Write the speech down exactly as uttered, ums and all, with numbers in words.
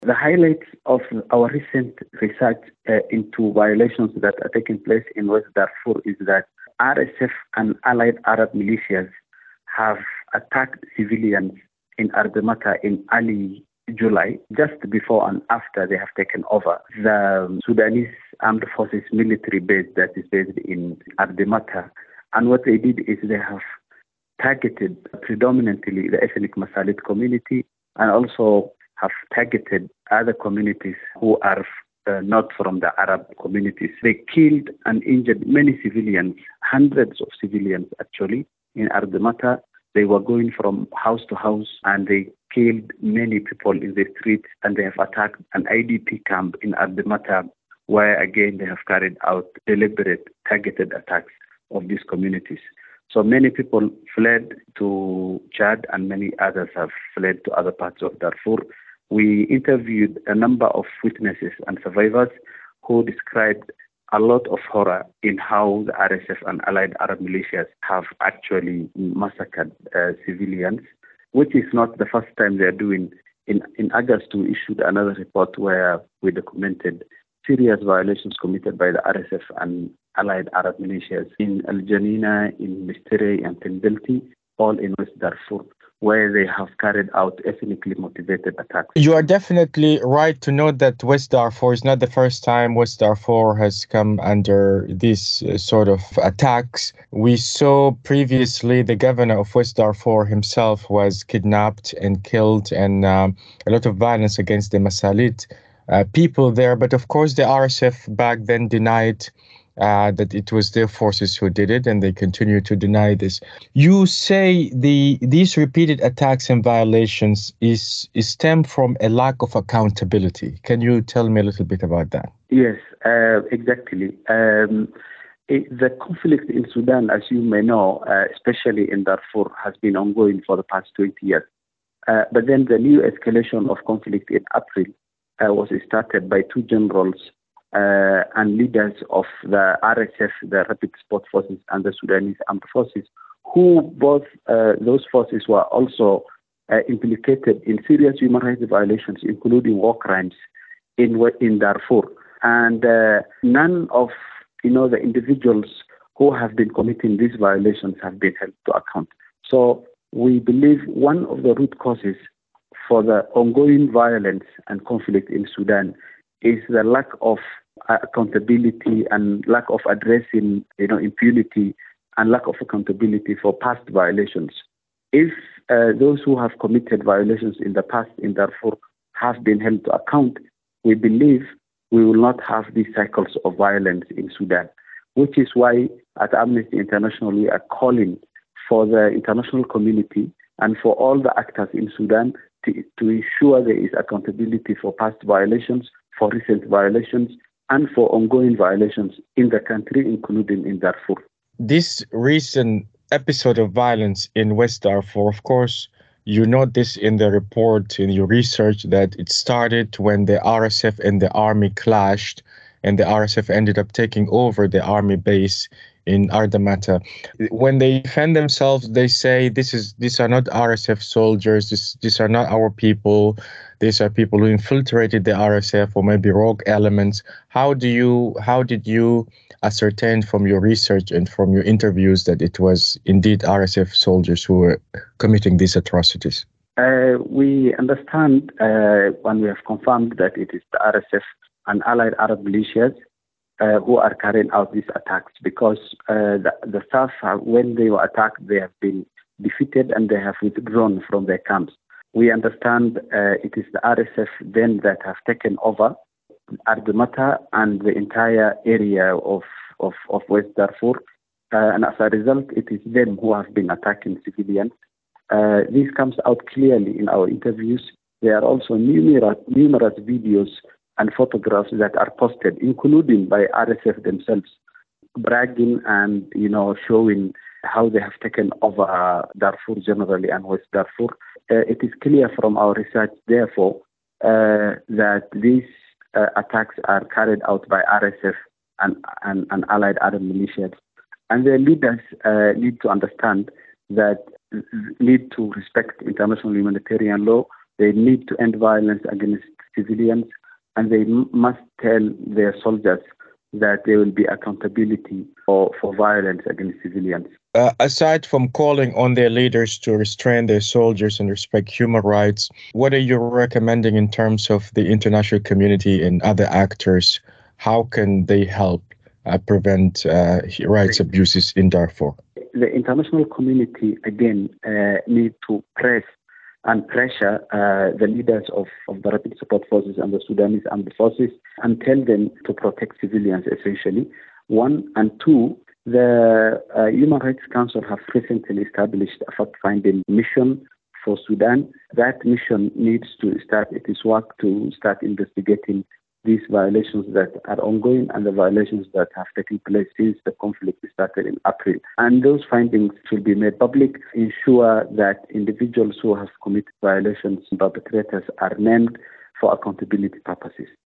The highlights of our recent research uh, into violations that are taking place in West Darfur is that R S F and allied Arab militias have attacked civilians in Ardamata in early July, just before and after they have taken over the Sudanese Armed Forces military base that is based in Ardamata. And what they did is they have targeted predominantly the ethnic Masalit community and also have targeted other communities who are uh, not from the Arab communities. They killed and injured many civilians, hundreds of civilians actually, in Ardamata. They were going from house to house and they killed many people in the streets, and they have attacked an I D P camp in Ardamata, where again they have carried out deliberate targeted attacks of these communities. So many people fled to Chad and many others have fled to other parts of Darfur. We interviewed a number of witnesses and survivors who described a lot of horror in how the R S F and allied Arab militias have actually massacred uh, civilians, which is not the first time they are doing. In, in August, we issued another report where we documented serious violations committed by the R S F and allied Arab militias in Al Janina, in Mistere, and Tendilti, all in West Darfur, where they have carried out ethnically motivated attacks. You are definitely right to note that West Darfur is not the first time West Darfur has come under these uh, sort of attacks. We saw previously the governor of West Darfur himself was kidnapped and killed, and um, a lot of violence against the Masalit uh, people there. But of course, the R S F back then denied Uh, that it was their forces who did it, and they continue to deny this. You say the these repeated attacks and violations is, is stem from a lack of accountability. Can you tell me a little bit about that? Yes, uh, exactly. Um, it, the conflict in Sudan, as you may know, uh, especially in Darfur, has been ongoing for the past twenty years. Uh, but then the new escalation of conflict in April uh, was started by two generals Uh, and leaders of the R S F, the Rapid Support Forces, and the Sudanese Armed Forces, who both uh, those forces were also uh, implicated in serious human rights violations, including war crimes in in Darfur. And uh, none of you know the individuals who have been committing these violations have been held to account. So we believe one of the root causes for the ongoing violence and conflict in Sudan is the lack of accountability and lack of addressing, you know, impunity and lack of accountability for past violations. If uh, those who have committed violations in the past in Darfur have been held to account, we believe we will not have these cycles of violence in Sudan, which is why at Amnesty International we are calling for the international community and for all the actors in Sudan to, to ensure there is accountability for past violations, for recent violations, and for ongoing violations in the country, including in Darfur. This recent episode of violence in West Darfur, of course, you note this in the report, in your research, that it started when the R S F and the army clashed, and the R S F ended up taking over the army base in Ardamata. When they defend themselves, they say this is these are not R S F soldiers, this, these are not our people, these are people who infiltrated the R S F or maybe rogue elements. How do you how did you ascertain from your research and from your interviews that it was indeed R S F soldiers who were committing these atrocities? Uh, we understand uh, when we have confirmed that it is the R S F and allied Arab militias Uh, who are carrying out these attacks, because uh, the, the staff, have, when they were attacked, they have been defeated and they have withdrawn from their camps. We understand uh, it is the R S F then that have taken over Ardamata and the entire area of, of, of West Darfur. Uh, and as a result, it is them who have been attacking civilians. Uh, this comes out clearly in our interviews. There are also numerous, numerous videos and photographs that are posted, including by R S F themselves, bragging and, you know, showing how they have taken over Darfur generally and West Darfur. Uh, it is clear from our research, therefore, uh, that these uh, attacks are carried out by R S F and, and, and allied Arab militias. And their leaders uh, need to understand that, need to respect international humanitarian law. They need to end violence against civilians, and they m- must tell their soldiers that there will be accountability for, for violence against civilians. Uh, aside from calling on their leaders to restrain their soldiers and respect human rights, what are you recommending in terms of the international community and other actors? How can they help uh, prevent uh, rights abuses in Darfur? The international community, again, uh, need to press and pressure uh, the leaders of, of the Rapid Support Forces and the Sudanese Armed Forces and tell them to protect civilians, essentially. One, and two, the uh, Human Rights Council have recently established a fact-finding mission for Sudan. That mission needs to start its work to start investigating these violations that are ongoing and the violations that have taken place since the conflict started in April. And those findings should be made public, ensure that individuals who have committed violations and perpetrators are named for accountability purposes.